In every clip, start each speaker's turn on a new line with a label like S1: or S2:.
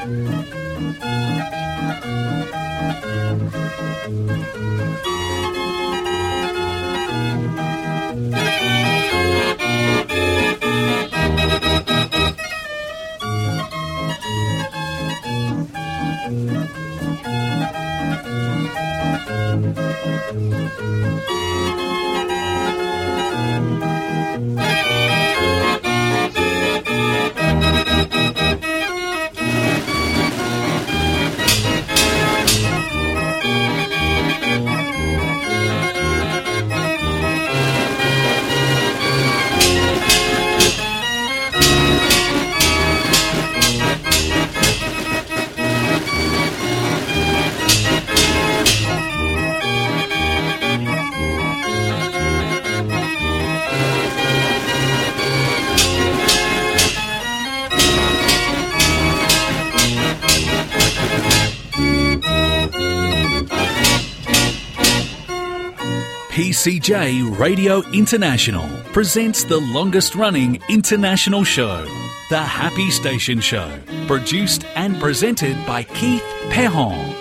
S1: PCJ Radio International presents the longest-running international show, The Happy Station Show, produced and presented by Keith Perron.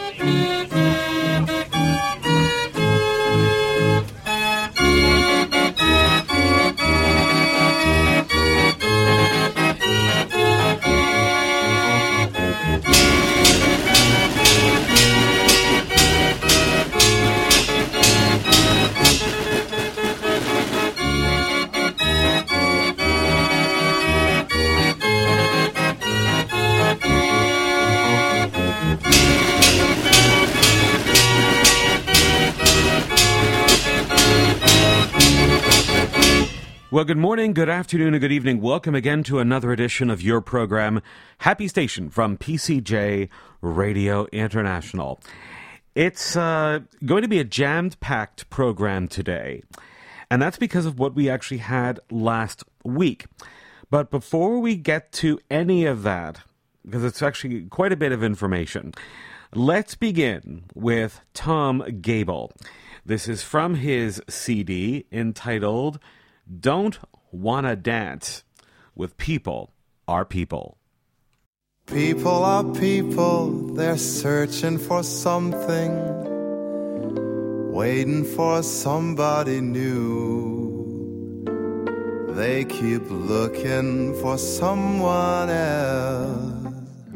S2: Well, good morning, good afternoon, and good evening. Welcome again to another edition of your program, Happy Station from PCJ Radio International. It's going to be a jammed-packed program today, and that's because of what we actually had last week. But before we get to any of that, because it's actually quite a bit of information, let's begin with Tom Gable. This is from his CD entitled Don't Wanna Dance with People Are People.
S3: People are people, they're searching for something, waiting for somebody new. They keep looking for someone else,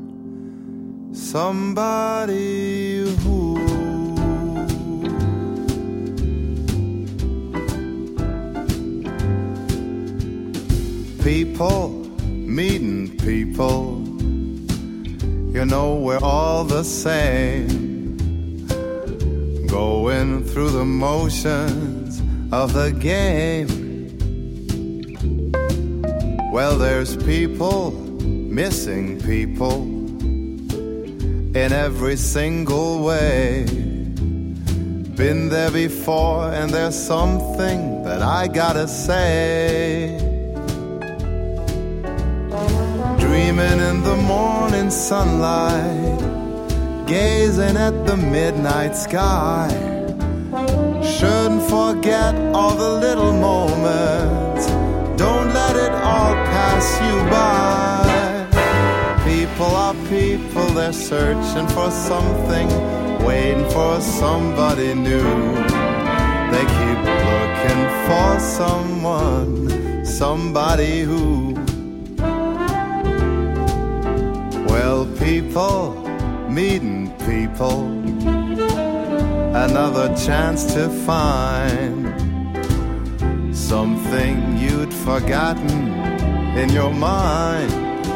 S3: somebody who people meeting people, you know we're all the same, going through the motions of the game. Well, there's people missing people in every single way. Been there before, and there's something that I gotta say. Dreaming in the morning sunlight, gazing at the midnight sky. Shouldn't forget all the little moments, don't let it all pass you by. People are people, they're searching for something, waiting for somebody new. They keep looking for someone, somebody who. Well, people meeting people, another chance to find something you'd forgotten in your mind.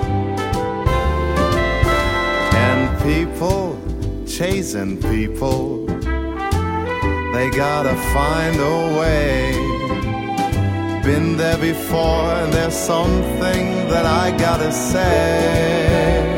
S3: And people chasing people, they gotta find a way. Been there before, and there's something that I gotta say.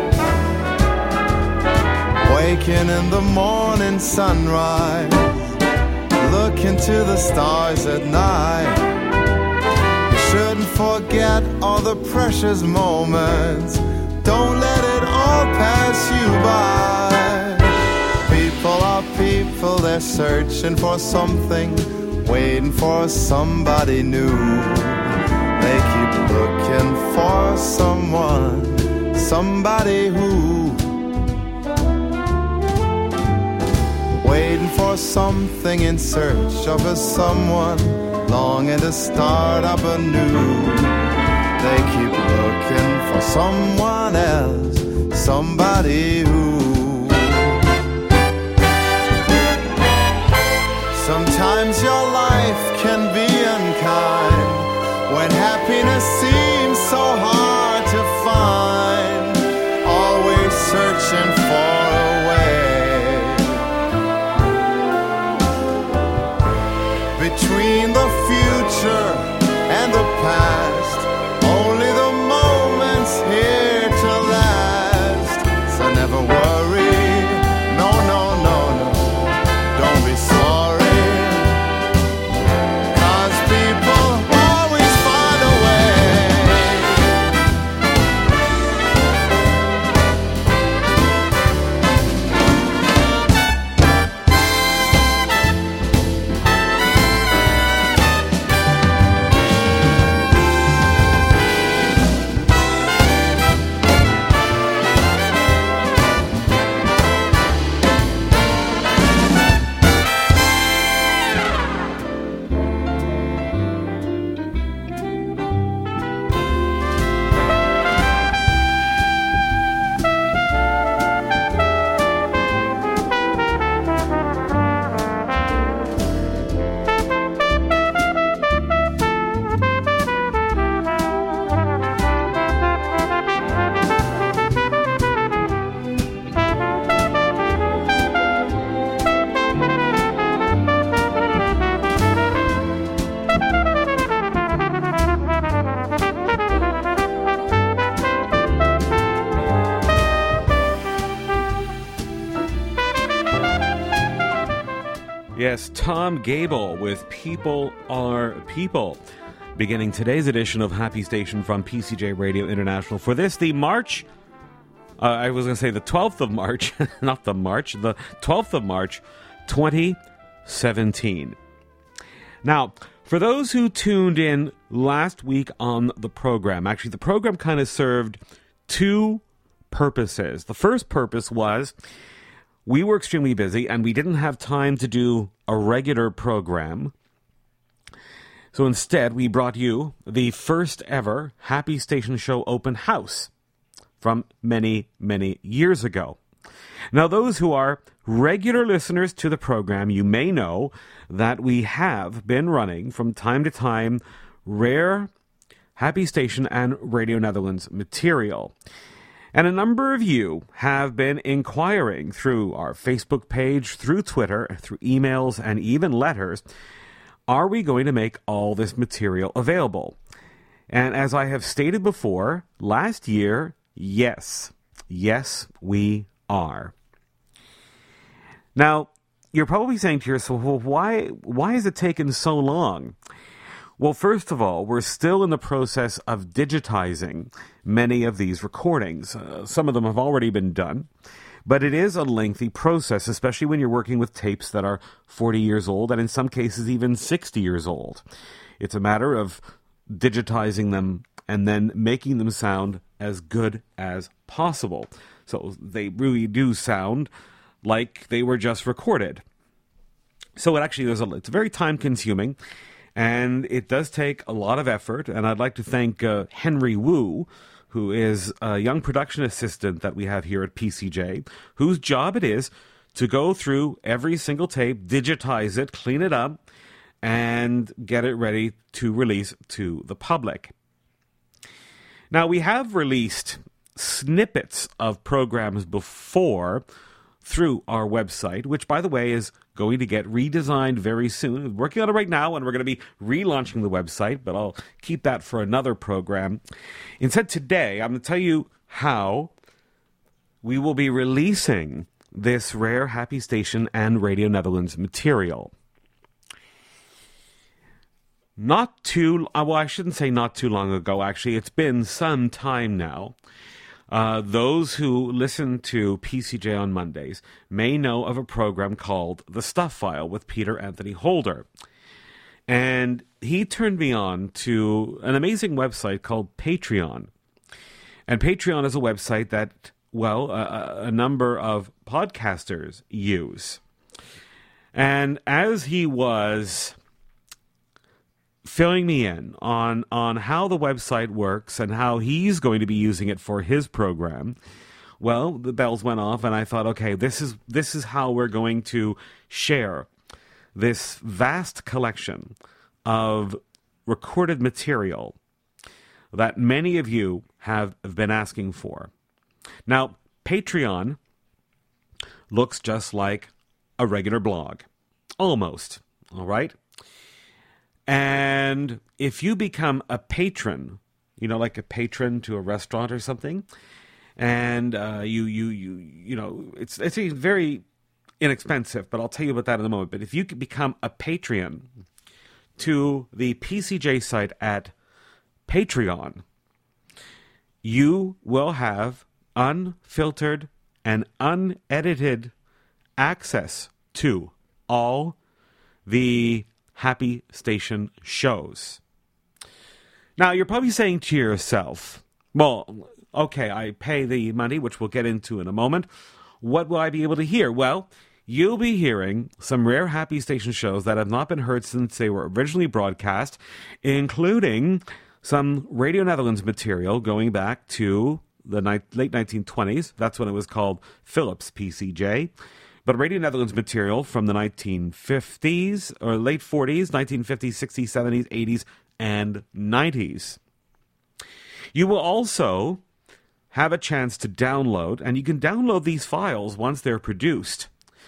S3: Waking in the morning sunrise, looking to the stars at night. You shouldn't forget all the precious moments, don't let it all pass you by. People are people, they're searching for something, waiting for somebody new. They keep looking for someone, somebody who. waiting for something in search of a someone, longing to start up anew. They keep looking for someone else, somebody who. Sometimes your life can be unkind when happiness seems so hard to find, always searching for a way. Between the future and the past, only the moments here to last. So never worry, no, no, no, no, don't be sorry.
S2: Yes, Tom Gable with People Are People, beginning today's edition of Happy Station from PCJ Radio International. For this, the March, I was going to say the 12th of March, not the March, the 12th of March, 2017. Now, for those who tuned in last week on the program, actually the program kind of served two purposes. The first purpose was we were extremely busy and we didn't have time to do a regular program. So instead, we brought you the first ever Happy Station Show open house from many, many years ago. Now, those who are regular listeners to the program, you may know that we have been running from time to time rare Happy Station and Radio Netherlands material. And a number of you have been inquiring through our Facebook page, through Twitter, through emails, and even letters, are we going to make all this material available? And as I have stated before, last year, yes. Yes, we are. Now, you're probably saying to yourself, well, why has it taken so long? Well, first of all, we're still in the process of digitizing many of these recordings. Some of them have already been done, but it is a lengthy process, especially when you're working with tapes that are 40 years old and in some cases even 60 years old. It's a matter of digitizing them and then making them sound as good as possible. So they really do sound like they were just recorded. So it's very time-consuming. And it does take a lot of effort, and I'd like to thank Henry Wu, who is a young production assistant that we have here at PCJ, whose job it is to go through every single tape, digitize it, clean it up, and get it ready to release to the public. Now, we have released snippets of programs before through our website, which, by the way, is going to get redesigned very soon. We're working on it right now, and we're going to be relaunching the website, but I'll keep that for another program. Instead, today, I'm going to tell you how we will be releasing this rare Happy Station and Radio Netherlands material. I shouldn't say not too long ago, actually. It's been some time now. Those who listen to PCJ on Mondays may know of a program called The Stuff File with Peter Anthony Holder. And he turned me on to an amazing website called Patreon. And Patreon is a website that, a number of podcasters use. And as he was filling me in on how the website works and how he's going to be using it for his program, well, the bells went off, and I thought, okay, this is how we're going to share this vast collection of recorded material that many of you have been asking for. Now, Patreon looks just like a regular blog. Almost. All right? And if you become a patron, like a patron to a restaurant or something, and you know, it's very inexpensive, but I'll tell you about that in a moment. But if you could become a Patreon to the PCJ site at Patreon, you will have unfiltered and unedited access to all the Happy Station shows. Now, you're probably saying to yourself, well, okay, I pay the money, which we'll get into in a moment. What will I be able to hear? Well, you'll be hearing some rare Happy Station shows that have not been heard since they were originally broadcast, including some Radio Netherlands material going back to the late 1920s. That's when it was called Philips PCJ. But Radio Netherlands material from the 1950s or late 40s, 1950s, 60s, 70s, 80s, and 90s. You will also have a chance to download, and you can download these files once they're produced,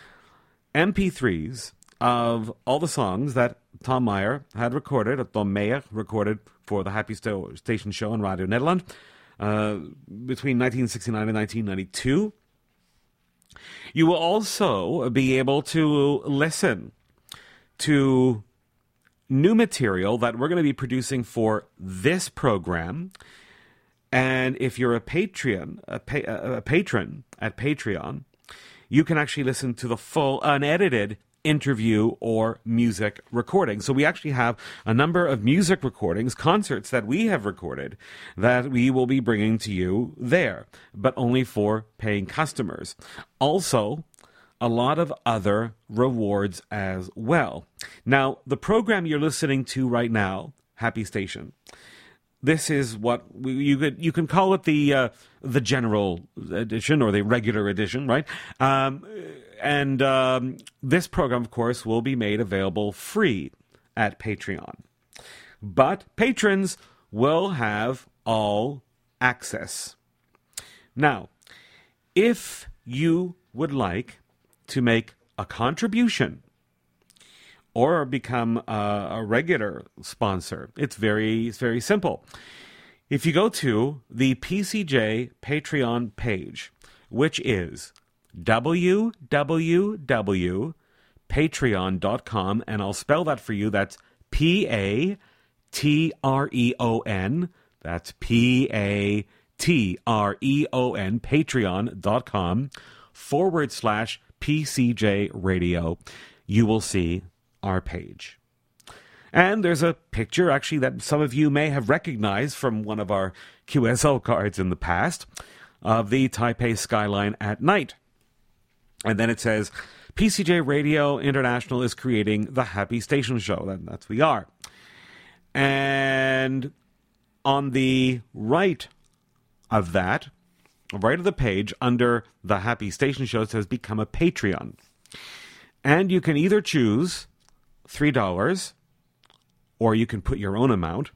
S2: MP3s of all the songs that Tom Meyer had recorded, Tom Meyer recorded for the Happy Station show on Radio Nederland between 1969 and 1992. You will also be able to listen to new material that we're going to be producing for this program. And if you're a patron at Patreon, you can actually listen to the full unedited interview or music recording. So we actually have a number of music recordings, concerts that we have recorded that we will be bringing to you there, but only for paying customers. Also, a lot of other rewards as well. Now, the program you're listening to right now, Happy Station, this is what you can call it the general edition or the regular edition, right? And this program, of course, will be made available free at Patreon. But patrons will have all access. Now, if you would like to make a contribution or become a regular sponsor, it's very simple. If you go to the PCJ Patreon page, which is www.patreon.com, and I'll spell that for you. That's Patreon. That's Patreon, patreon.com/PCJ Radio. You will see our page. And there's a picture, actually, that some of you may have recognized from one of our QSL cards in the past of the Taipei skyline at night. And then it says, PCJ Radio International is creating the Happy Station Show. That's we are. And on the right of that, right of the page, under the Happy Station Show, it says Become a Patreon. And you can either choose $3, or you can put your own amount.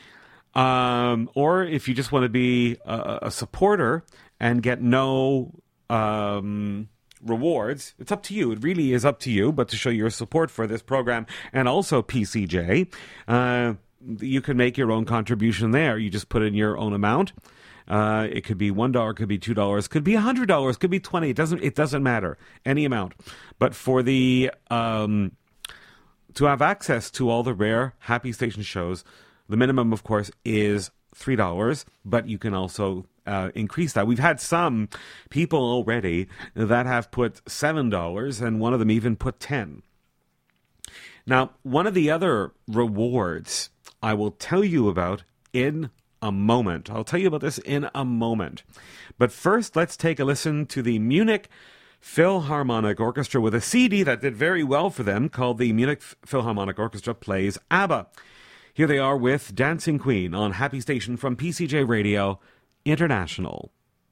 S2: Or if you just want to be a supporter and get no rewards, it's up to you. It really is up to you. But to show your support for this program and also PCJ, you can make your own contribution there. You just put in your own amount. It could be $1, could be $2, could be $100, could be $20. It doesn't matter. Any amount. But for the to have access to all the rare Happy Station shows, the minimum, of course, is $3, but you can also increase that. We've had some people already that have put $7, and one of them even put $10. Now, one of the other rewards I will tell you about in a moment. I'll tell you about this in a moment. But first, let's take a listen to the Munich Philharmonic Orchestra with a CD that did very well for them called the Munich Philharmonic Orchestra Plays ABBA. Here they are with Dancing Queen on Happy Station from PCJ Radio International.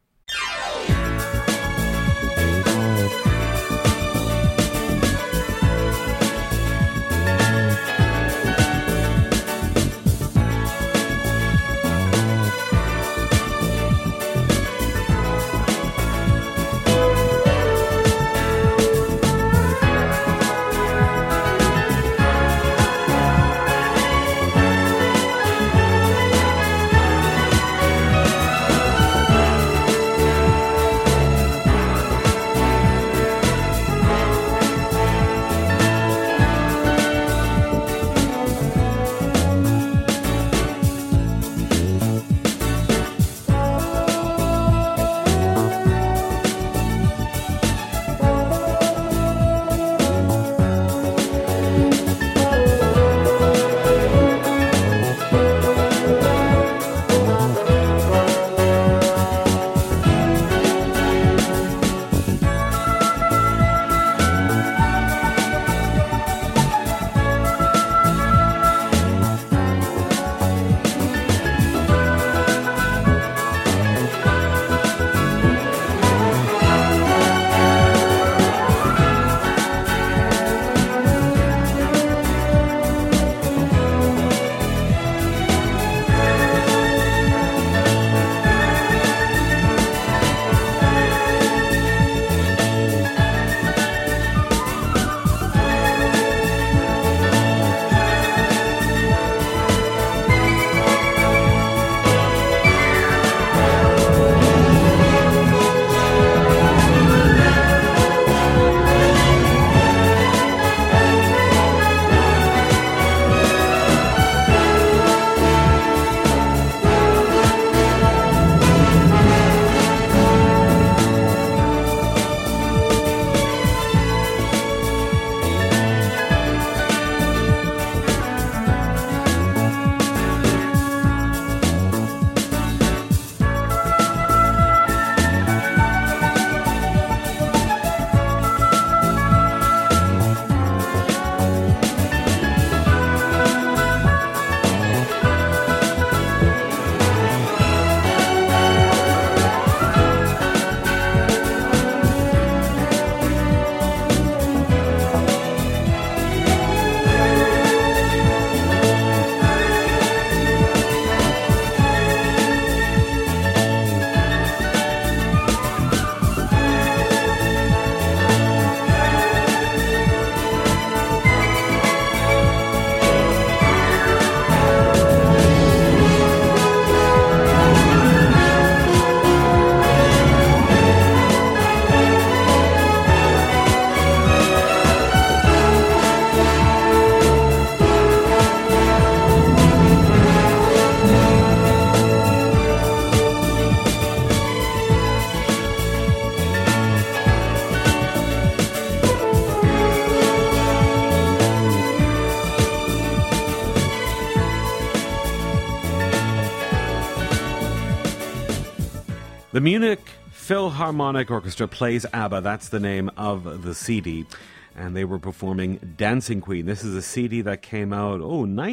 S2: The Munich Philharmonic Orchestra Plays ABBA. That's the name of the CD. And they were performing Dancing Queen. This is a CD that came out,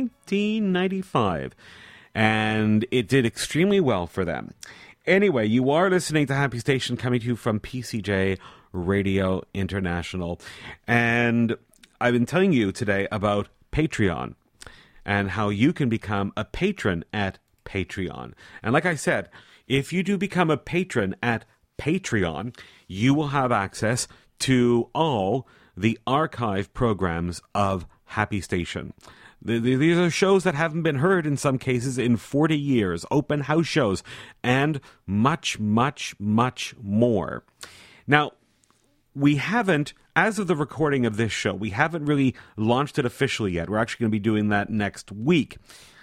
S2: 1995. And it did extremely well for them. Anyway, you are listening to Happy Station, coming to you from PCJ Radio International. And I've been telling you today about Patreon and how you can become a patron at Patreon. And like I said, if you do become a patron at Patreon, you will have access to all the archive programs of Happy Station. These are shows that haven't been heard in some cases in 40 years, open house shows, and much, much, much more. Now, we haven't, as of the recording of this show, we haven't really launched it officially yet. We're actually going to be doing that next week.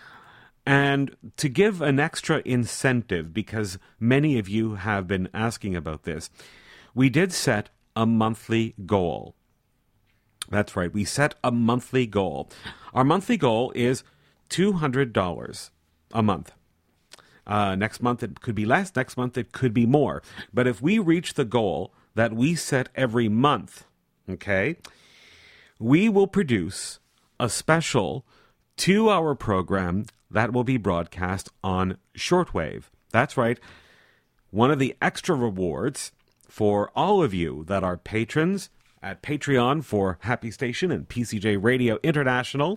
S2: And to give an extra incentive, because many of you have been asking about this, we did set a monthly goal. That's right, we set a monthly goal. Our monthly goal is $200 a month. Next month it could be less, next month it could be more. But if we reach the goal that we set every month, okay, we will produce a special 2-hour program that will be broadcast on shortwave. That's right. One of the extra rewards for all of you that are patrons at Patreon for Happy Station and PCJ Radio International,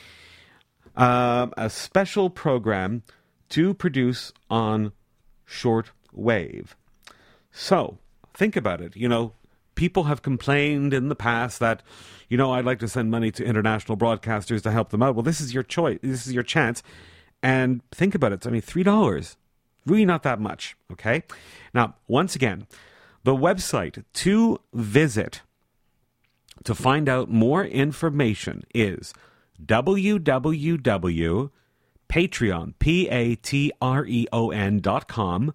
S2: a special program to produce on shortwave. So, think about it. You know, people have complained in the past that, you know, I'd like to send money to international broadcasters to help them out. Well, this is your choice. This is your chance. And think about it. I mean, $3, really not that much, okay? Now, once again, the website to visit to find out more information is www.patreon, patreon.com,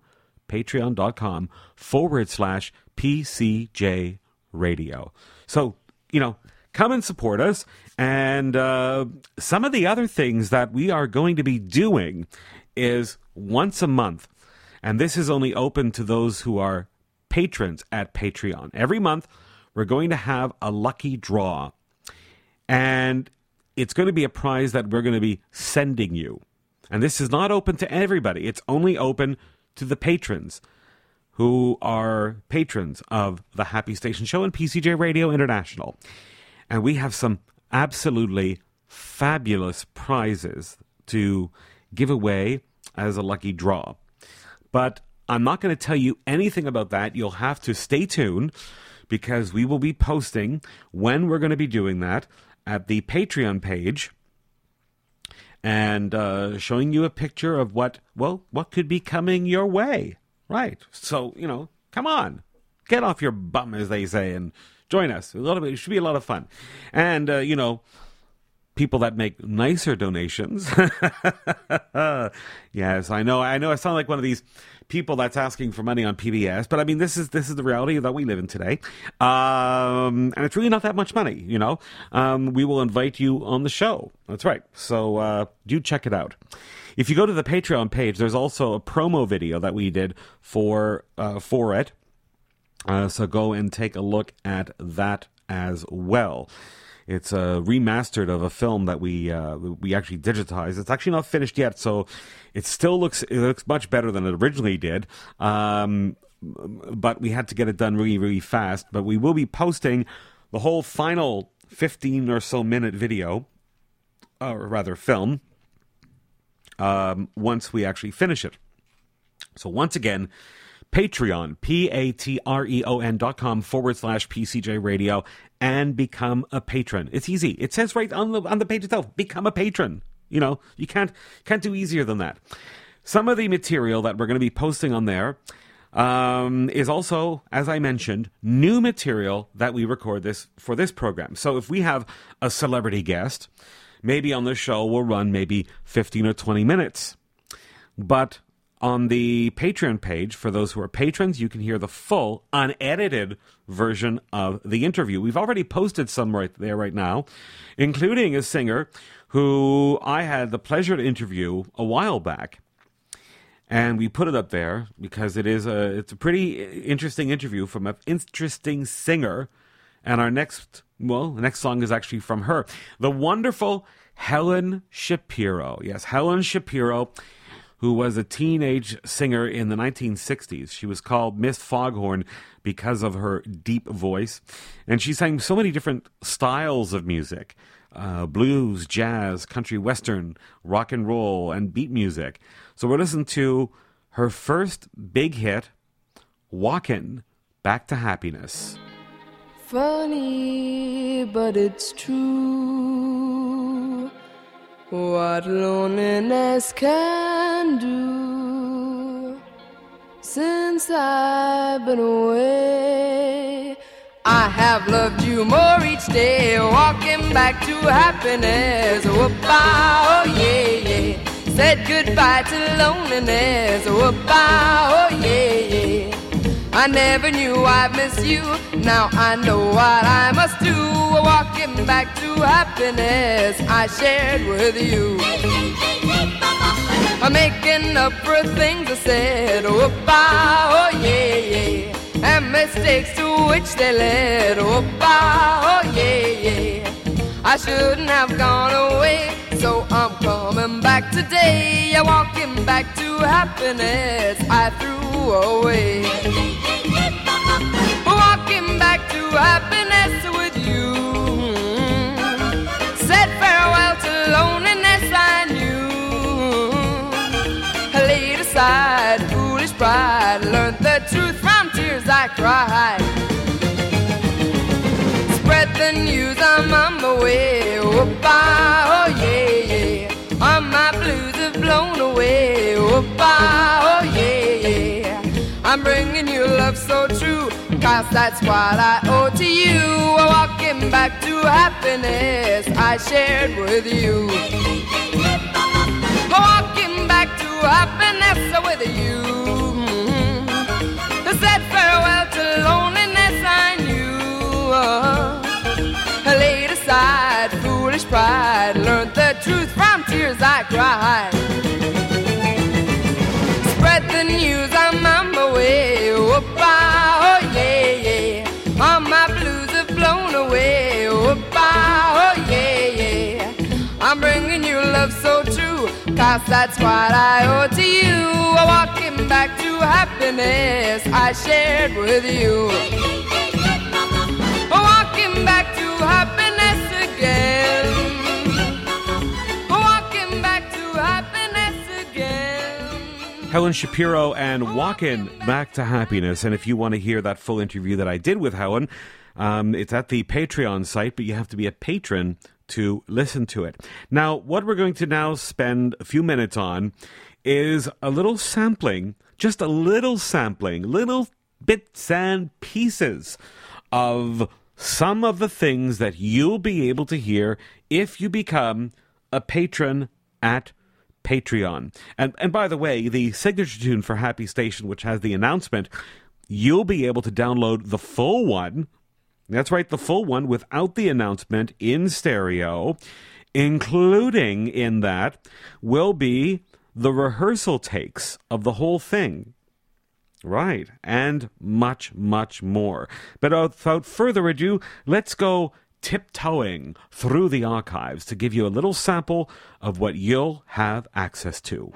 S2: patreon.com/PCJ Radio. So, you know, come and support us. And some of the other things that we are going to be doing is once a month. And this is only open to those who are patrons at Patreon. Every month, we're going to have a lucky draw. And it's going to be a prize that we're going to be sending you. And this is not open to everybody. It's only open to the patrons who are patrons of the Happy Station Show and PCJ Radio International. And we have some absolutely fabulous prizes to give away as a lucky draw. But I'm not going to tell you anything about that. You'll have to stay tuned because we will be posting when we're going to be doing that at the Patreon page and showing you a picture of what could be coming your way. Right. So, you know, come on. Get off your bum, as they say, and join us. It should be a lot of fun. And, you know, people that make nicer donations. Yes, I know. I sound like one of these people that's asking for money on PBS, but I mean, this is the reality that we live in today. And it's really not that much money, you know. We will invite you on the show. That's right. So do check it out. If you go to the Patreon page, there's also a promo video that we did for it. So go and take a look at that as well. It's remastered of a film that we actually digitized. It's actually not finished yet, so it looks much better than it originally did. But we had to get it done really, really fast. But we will be posting the whole final 15 or so minute video, or rather film, once we actually finish it. So once again, Patreon, patreon.com/PCJ Radio, and become a patron. It's easy. It says right on the page itself, become a patron. You know, you can't do easier than that. Some of the material that we're going to be posting on there is also, as I mentioned, new material that we record for this program. So if we have a celebrity guest, maybe on the show we'll run maybe 15 or 20 minutes. But on the Patreon page, for those who are patrons, you can hear the full, unedited version of the interview. We've already posted some right there right now, including a singer who I had the pleasure to interview a while back. And we put it up there because it's a pretty interesting interview from an interesting singer. And the next song is actually from her. The wonderful Helen Shapiro. Yes, Helen Shapiro, who was a teenage singer in the 1960s. She was called Miss Foghorn because of her deep voice. And she sang so many different styles of music. Blues, jazz, country western, rock and roll, and beat music. So we're listening to her first big hit, Walkin' Back to Happiness.
S4: Funny, but it's true what loneliness can do. Since I've been away, I have loved you more each day, walking back to happiness. Whoop-ah, oh yeah, yeah. Said goodbye to loneliness. Whoop-ah, oh yeah, yeah. I never knew I'd miss you. Now I know what I must do. Walking back to happiness I shared with you. I'm making up for things I said. Whoop-ah, oh yeah, yeah. And mistakes mistakes to which they led. Oh, yeah. I shouldn't have gone away, so I'm coming back today. Yeah, walking back to happiness I threw away. Walking back to happiness with you. Said farewell to loneliness I knew. I laid aside foolish pride, learned the truth from tears I cried. Spread the news, I'm on my way. Oh, yeah. All my blues have blown away. Oh, yeah. I'm bringing you love so true, 'cause that's what I owe to you. Walking back to happiness I shared with you. Walking back to happiness with you. I said farewell to loneliness I knew. I laid aside foolish pride, learned the truth from tears I cried. Spread the news, I'm on my way. Oh, yeah. All my blues have blown away. Oh, yeah. I'm bringing you love so true, 'cause that's what I owe to you. Walking back to happiness I shared with you. Walking back to happiness again. Walking back to happiness again.
S2: Helen Shapiro and Walkin' Back to Happiness. And if you want to hear that full interview that I did with Helen, it's at the Patreon site, but you have to be a patron to listen to it. Now, what we're going to now spend a few minutes on is a little sampling, just a little sampling, little bits and pieces of some of the things that you'll be able to hear if you become a patron at Patreon. And by the way, the signature tune for Happy Station, which has the announcement, you'll be able to download the full one. That's right, the full one without the announcement in stereo. Including in that will be the rehearsal takes of the whole thing. Right, and much, much more. But without further ado, let's go tiptoeing through the archives to give you a little sample of what you'll have access to.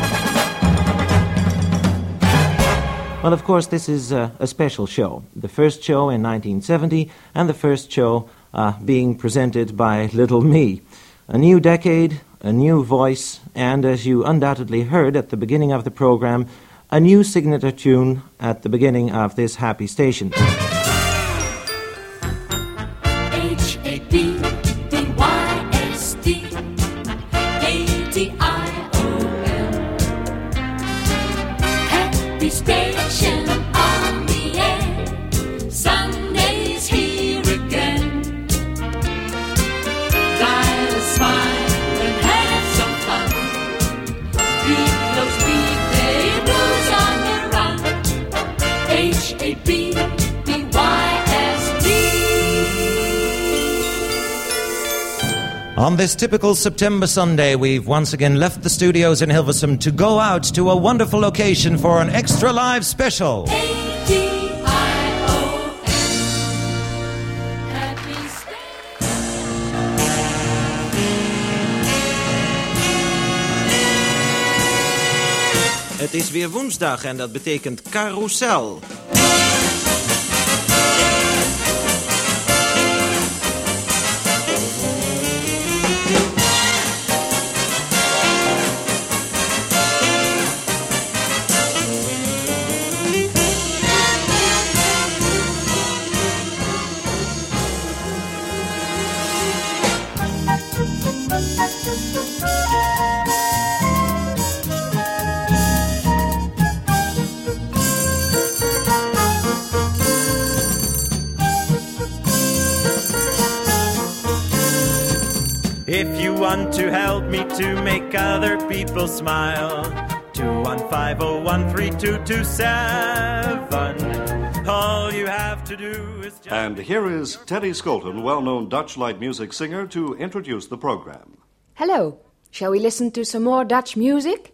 S5: Well, of course, this is a special show. The first show in 1970, and the first show being presented by Little Me. A new decade, a new voice, and as you undoubtedly heard at the beginning of the program, a new signature tune at the beginning of this Happy Station.
S6: Happy Station on the air. Sunday's here again. Dial a smile and have some fun. Beat those weekday blues on the run. HAPPYSD.
S5: On this typical September Sunday, we've once again left the studios in Hilversum to go out to a wonderful location for an extra live special.
S6: ADION. Happy Station.
S5: Het is weer woensdag en dat betekent carousel.
S7: If you want to help me to make other people smile, 215013227. All you have to do is just...
S8: And here is Teddy Skolton, well-known Dutch light music singer, to introduce the program.
S9: Hello. Shall we listen to some more Dutch music?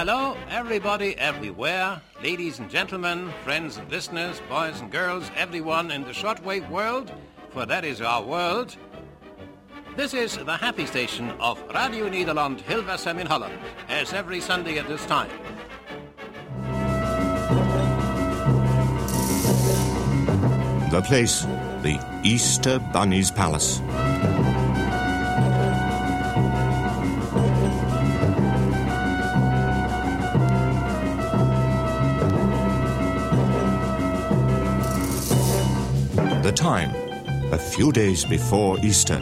S10: hello, everybody, everywhere, ladies and gentlemen, friends and listeners, boys and girls, everyone in the shortwave world, for that is our world. This is the happy station of Radio Nederland Hilversum in Holland, as every Sunday at this time.
S11: The place, the Easter Bunny's Palace. The time, a few days before Easter.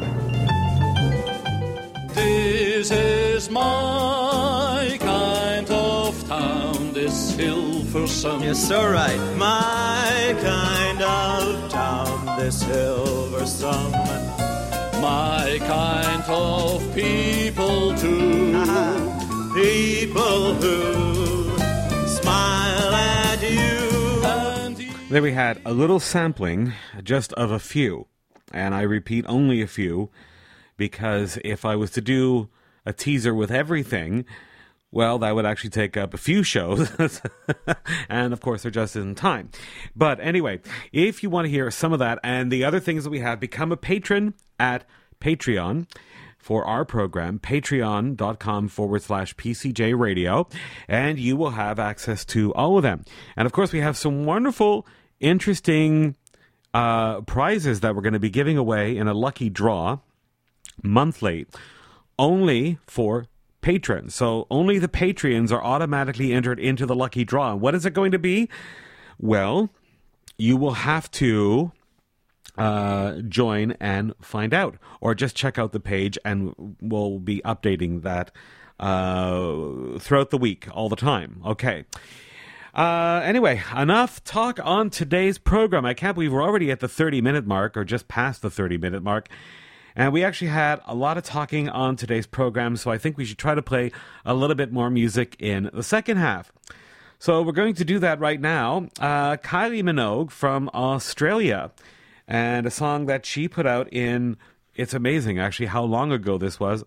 S12: This is my kind of town, this Hilversum.
S13: Yes, all right. My kind of town, this Hilversum.
S12: My kind of people too.
S13: People who smile at you.
S2: There we had a little sampling, just of a few. And I repeat, only a few, because if I was to do a teaser with everything, well, that would actually take up a few shows. And, of course, there just isn't time. But anyway, if you want to hear some of that and the other things that we have, become a patron at Patreon for our program, patreon.com/PCJ Radio, and you will have access to all of them. And, of course, we have some wonderful, interesting prizes that we're going to be giving away in a lucky draw monthly, only for patrons. So only the Patreons are automatically entered into the lucky draw. And what is it going to be? Well, you will have to join and find out, or just check out the page, and we'll be updating that throughout the week, all the time. Okay. Anyway, enough talk on today's program. I can't believe we're already at the 30-minute mark, or just past the 30-minute mark. And we actually had a lot of talking on today's program, so I think we should try to play a little bit more music in the second half. So we're going to do that right now. Kylie Minogue from Australia, and a song that she put out in, it's amazing actually how long ago this was,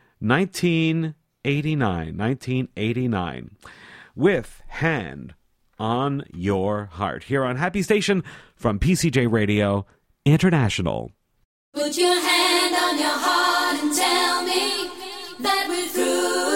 S2: 1989, with Hand on Your Heart, here on Happy Station from PCJ Radio International.
S6: Put your hand on your heart and tell me that we're through.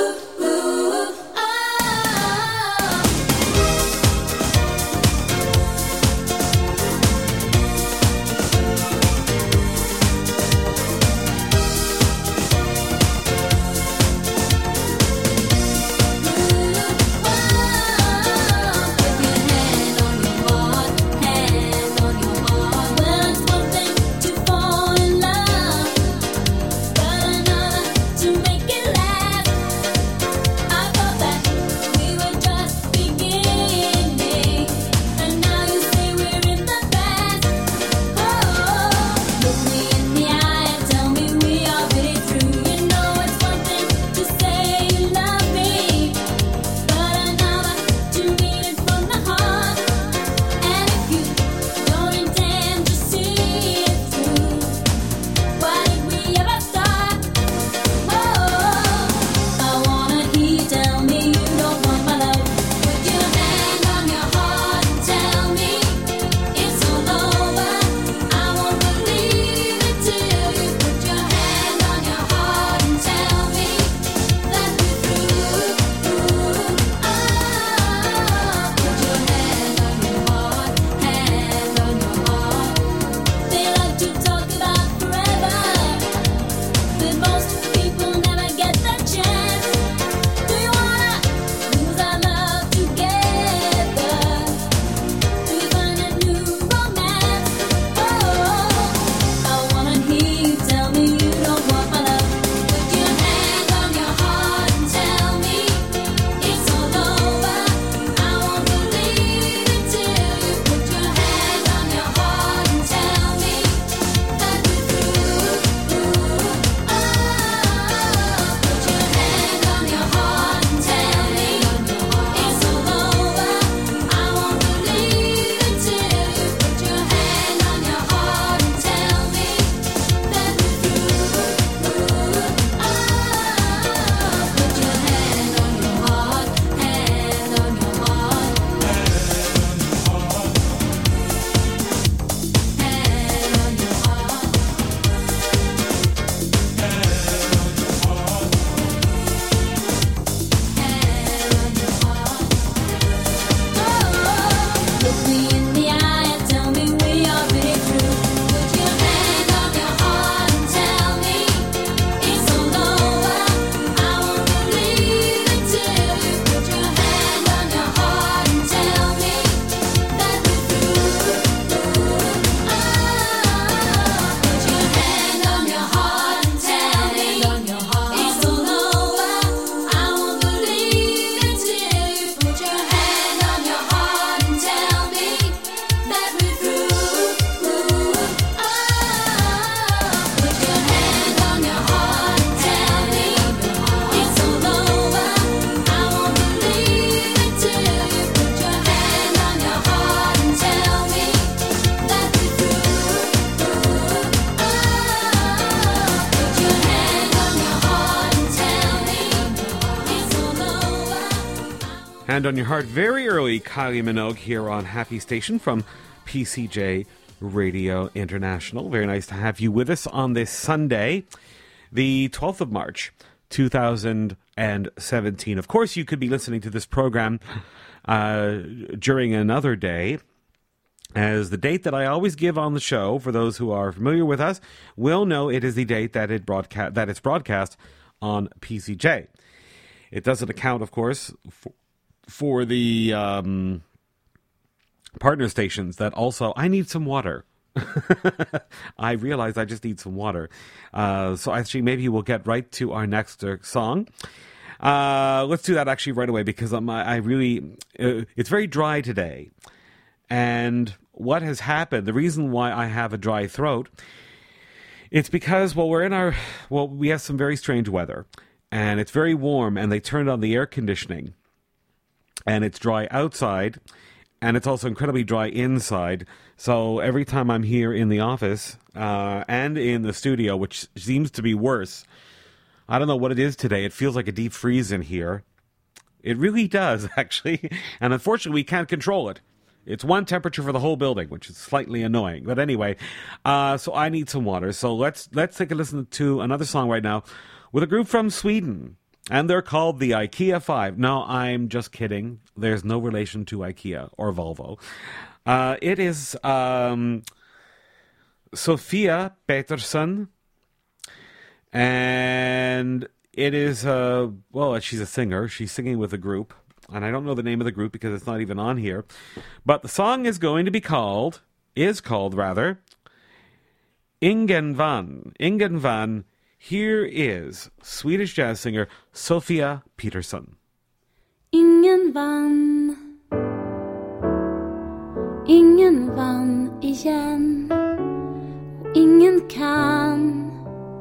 S6: To make it last.
S2: And on your heart, very early, Kylie Minogue here on Happy Station from PCJ Radio International. Very nice to have you with us on this Sunday, the 12th of March, 2017. Of course, you could be listening to this program during another day, as the date that I always give on the show, for those who are familiar with us, will know it is the date that it's broadcast on PCJ. It doesn't account, of course, for the partner stations that also... I need some water. I realize I just need some water. So actually, maybe we'll get right to our next song. Let's do that actually right away, because it's very dry today. And what has happened, the reason why I have a dry throat, it's because, we have some very strange weather. And it's very warm, and they turned on the air conditioning. And it's dry outside, and it's also incredibly dry inside. So every time I'm here in the office and in the studio, which seems to be worse, I don't know what it is today. It feels like a deep freeze in here. It really does, actually. And unfortunately, we can't control it. It's one temperature for the whole building, which is slightly annoying. But anyway, so I need some water. So let's take a listen to another song right now with a group from Sweden. And they're called the IKEA 5. No, I'm just kidding. There's no relation to IKEA or Volvo. It is Sofia Petersson. And it is, she's a singer. She's singing with a group. And I don't know the name of the group because it's not even on here. But the song is called Ingen Vann. Ingen Vann. Here is Swedish jazz singer Sofia Petersson.
S14: Ingen vann. Ingen vann igen. Och ingen kan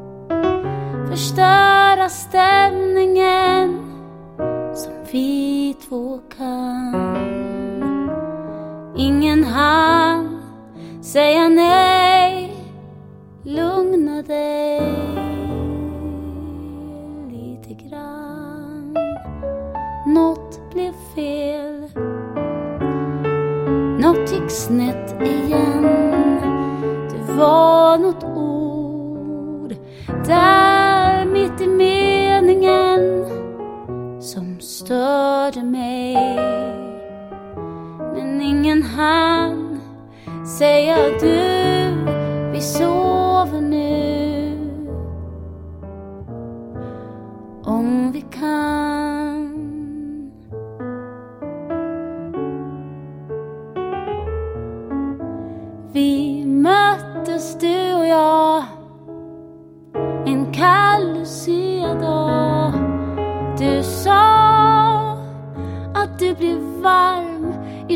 S14: förstöra stämningen som vi två kan. Ingen hann säga nej. Lugna dig lite grann. Något blev fel. Något gick snett igen. Det var något ord där mitt i meningen som störde mig. Men ingen hann säga du, vi sover nu. Om vi kan. Vi möttes du och jag en kall Lucia-dag. Du sa att du blev varm i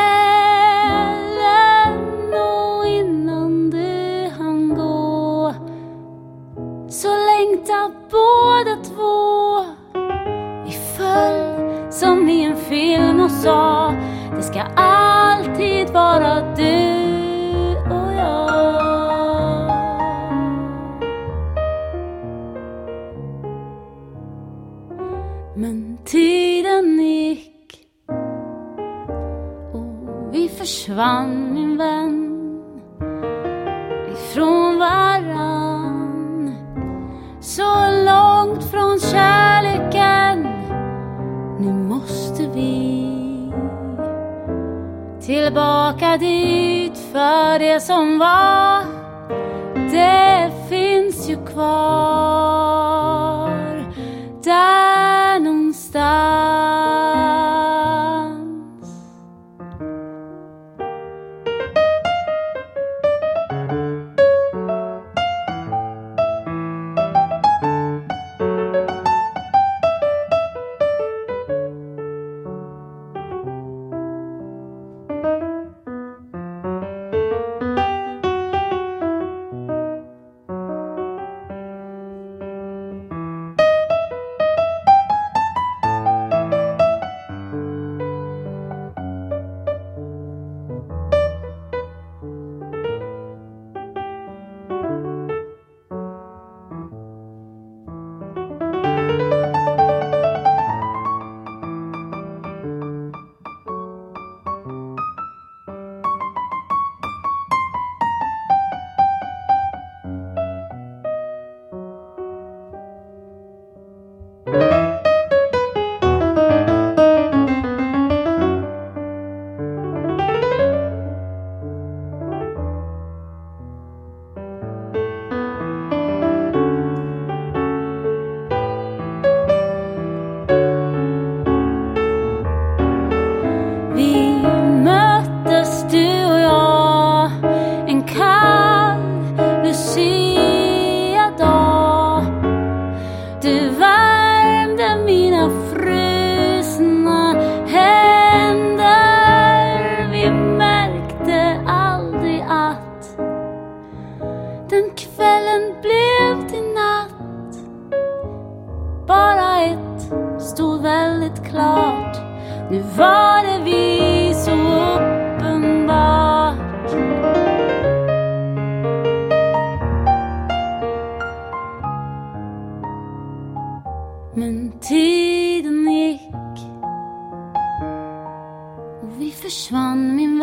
S14: själen, och innan du hann gå så längtar båda två. Vi föll som i en film och sa det ska alltid vara du och jag. Men tiden gick och vi försvann, min vän, ifrån varann. Så långt från kärleken. Nu måste vi tillbaka dit, för det som var, det finns ju kvar där någonstans.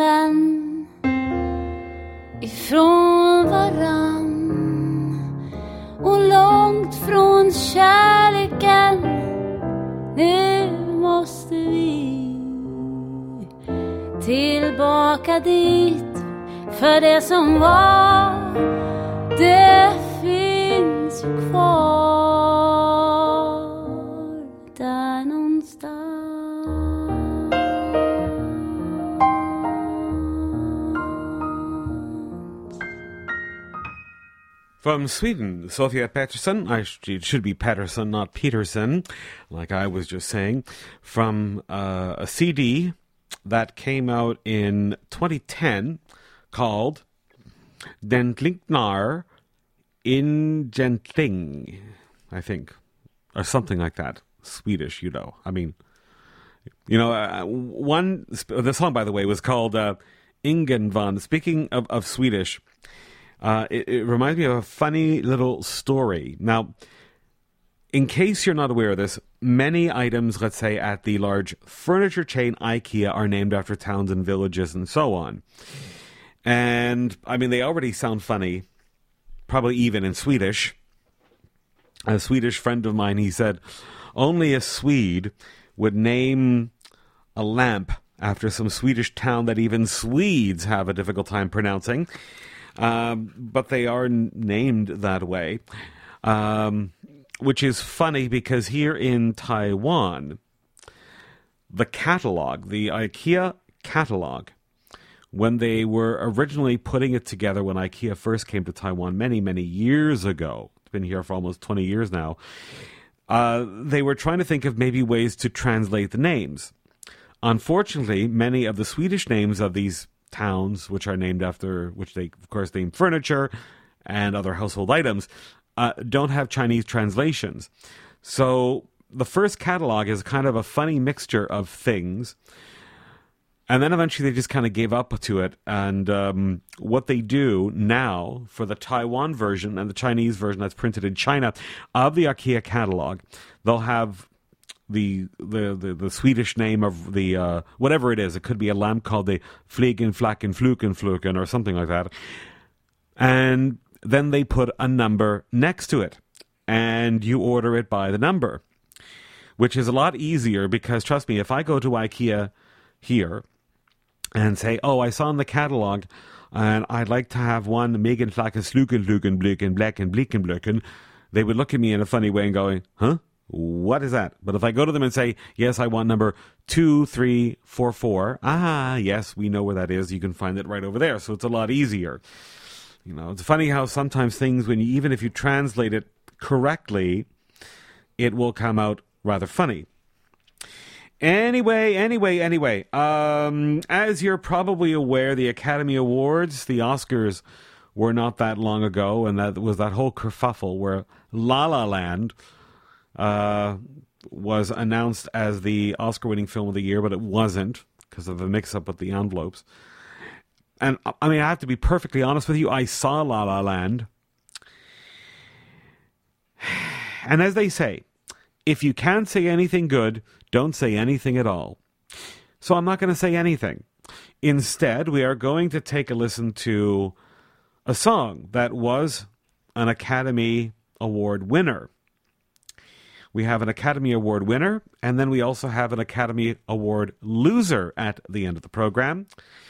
S14: vän ifrån varann och långt från kärleken. Nu måste vi tillbaka dit, för det som var, det finns ju kvar där någonstans.
S2: From Sweden, Sofia Pettersson, it should be Pettersson, not Peterson, like I was just saying, from a CD that came out in 2010 called Den Klinknar Ingentling, I think, or something like that. Swedish, you know. I mean, you know, the song, by the way, was called Ingenvan. Speaking of Swedish, it reminds me of a funny little story. Now, in case you're not aware of this, many items, let's say, at the large furniture chain IKEA are named after towns and villages and so on. And, I mean, they already sound funny, probably even in Swedish. A Swedish friend of mine, he said, only a Swede would name a lamp after some Swedish town that even Swedes have a difficult time pronouncing. But they are named that way, which is funny because here in Taiwan, the catalog, the IKEA catalog, when they were originally putting it together, when IKEA first came to Taiwan many, many years ago, it's been here for almost 20 years now, they were trying to think of maybe ways to translate the names. Unfortunately, many of the Swedish names of these towns, which are named after, which they, of course, name furniture and other household items, don't have Chinese translations. So the first catalog is kind of a funny mixture of things. And then eventually they just kind of gave up to it. And what they do now for the Taiwan version and the Chinese version that's printed in China of the IKEA catalog, they'll have the Swedish name of the whatever it is. It could be a lamp called the Fliegen, Flacken, Fluken, Fluken, or something like that. And then they put a number next to it, and you order it by the number, which is a lot easier because, trust me, if I go to IKEA here and say, oh, I saw in the catalog and I'd like to have one Megan Flacken, Sluken, Fluken, Blicken, Blacken, Blicken, Blicken, they would look at me in a funny way and going, huh? What is that? But if I go to them and say, yes, I want number 2344, yes, we know where that is. You can find it right over there. So it's a lot easier. You know, it's funny how sometimes things, even if you translate it correctly, it will come out rather funny. Anyway, as you're probably aware, the Academy Awards, the Oscars, were not that long ago, and that was that whole kerfuffle where La La Land was announced as the Oscar-winning film of the year, but it wasn't because of the mix-up with the envelopes. And, I mean, I have to be perfectly honest with you, I saw La La Land. And as they say, if you can't say anything good, don't say anything at all. So I'm not going to say anything. Instead, we are going to take a listen to a song that was an Academy Award winner. We have an Academy Award winner, and then we also have an Academy Award loser at the end of the program.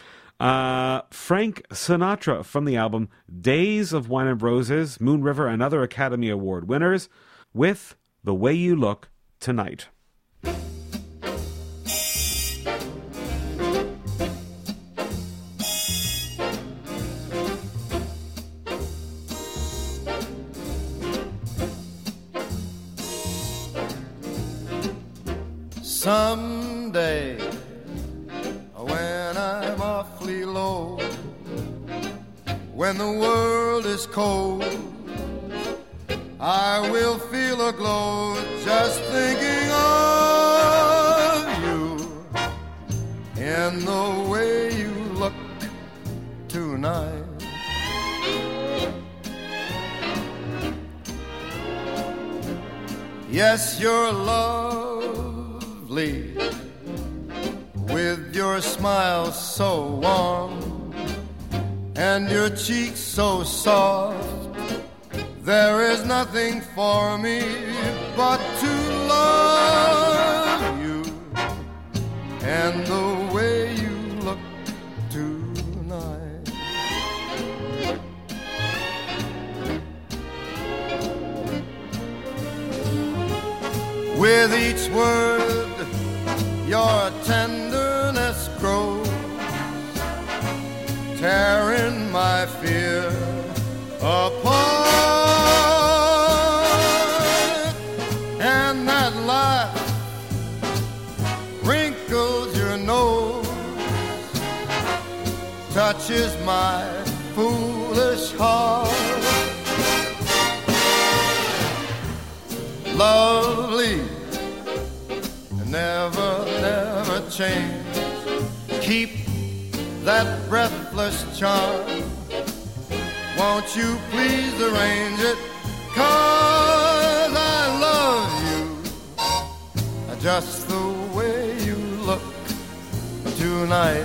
S2: Frank Sinatra from the album Days of Wine and Roses, Moon River, and other Academy Award winners with The Way You Look Tonight.
S3: Someday, when I'm awfully low, when the world is cold, I will feel a glow just thinking of you and the way you look tonight. Yes, you're lovely, with your smile so warm and your cheeks so soft. There is nothing for me but to love you and the way you look tonight. With each word your tenderness grows, tearing my fear apart. And that laugh wrinkles your nose, touches my foolish heart. Lovely, never, never change. Keep that breathless charm. Won't you please arrange it? 'Cause I love you just the way you look tonight.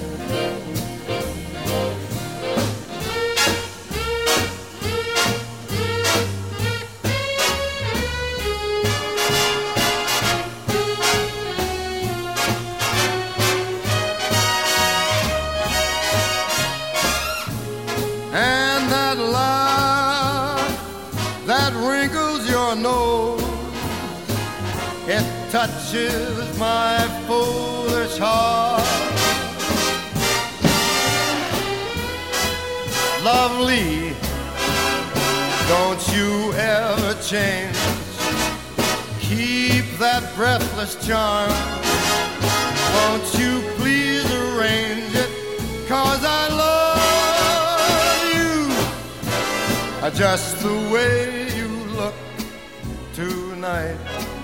S3: And that laugh that wrinkles your nose, it touches my foolish heart. Lovely, don't you ever change. Keep that breathless charm. Won't you please arrange it? 'Cause I love you just the way you look tonight.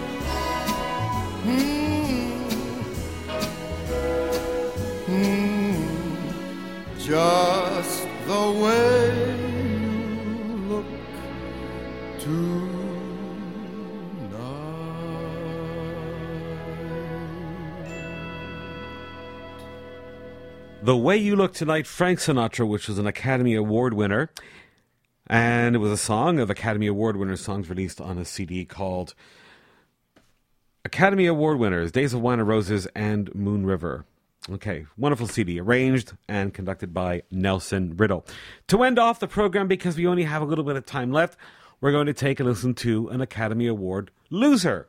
S3: Just the way you look tonight.
S2: The Way You Look Tonight, Frank Sinatra, which was an Academy Award winner. And it was a song of Academy Award winner songs released on a CD called Academy Award Winners, Days of Wine and Roses and Moon River. Okay, wonderful CD, arranged and conducted by Nelson Riddle. To end off the program, because we only have a little bit of time left, we're going to take a listen to an Academy Award loser.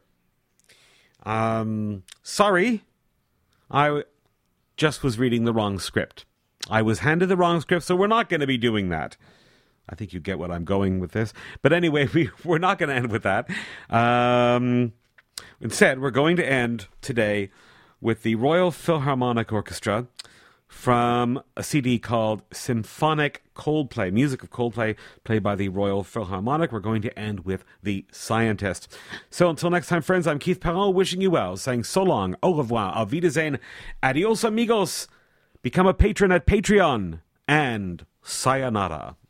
S2: Sorry, I just was reading the wrong script. I was handed the wrong script, so we're not going to be doing that. I think you get what I'm going with this. But anyway, we're not going to end with that. Instead, we're going to end today with the Royal Philharmonic Orchestra from a CD called Symphonic Coldplay, music of Coldplay, played by the Royal Philharmonic. We're going to end with The Scientist. So until next time, friends, I'm Keith Perron, wishing you well, saying so long, au revoir, auf Wiedersehen, adios amigos, become a patron at Patreon, and sayonara.